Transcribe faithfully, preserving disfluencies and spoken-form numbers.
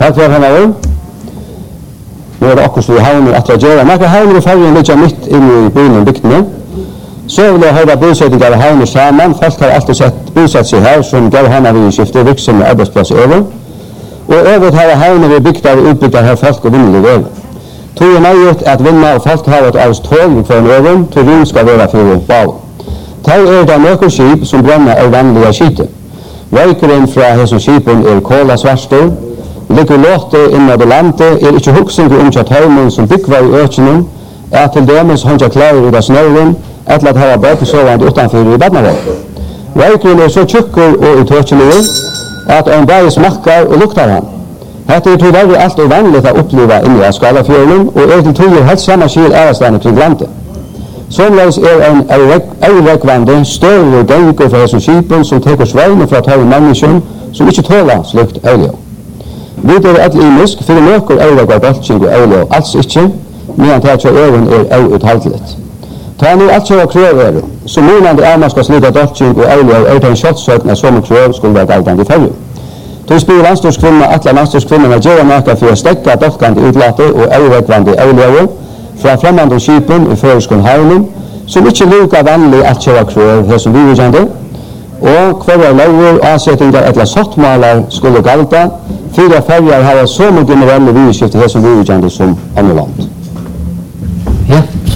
Her var han av. Nu er det akkurat vi havner at å gjøre. Når havner i fargen ligger midt inn i byen og bygdene, så vil jeg høre bosettinger av havner sammen. Folk har alltid sett bosatt seg her, som gav henne vi skifte virksomme arbeidsplass over. Og øvrigt har havner vi bygder og utbygder her folk og vinnelige vever. Tog er nøyert at vinner og folk har et av tål for en øven, til rom skal være for bau. Tar er det noen skip som brenner av vanlige skite. Røykeren fra hesen skipen er kåla svarstor, ligger låte innad i landet, er ikke huksing om at heimen som byggvar i økenen, er til dømes håndja klær i det snøren, eller at ha bøte sovende utenfor i badnavåg. Røykeren er så tjukker og utøkjelige, at en dag smakker og luktar han. Hette er til verre alt og vanligt å oppleve inni av Skalafjorden, og er til tog helt samme skil ærestane kring landet. Sånleis er en eirekvande større gengur fra hesson skipen som teker sveine fra tøy mennesken som ikke tåler slikt eilio. Vi er et imisk, for nøkker eirekvar boltsing og eilio alls ikke, medan til at øven er auuthalteligt. Ta nu alt kjøra krøv er, så månande er man skal slika boltsing og eilio er til en kjøttsøkn av som krøv skulle være galdande i fyrir. Til spyr landstyrskvinna, atla landstyrskvinna gjør nekka for å stekka dolkande utlate og eirekvande eilio fra fremmande skipen i føreskån havnen, som ikke lukka vanlig at kjøra krøv her som virujande, og hver lover og avsettingar etla sottmalar skulle galda, fyra ferjar har så mye generelle virskifte her som virujande som andre land.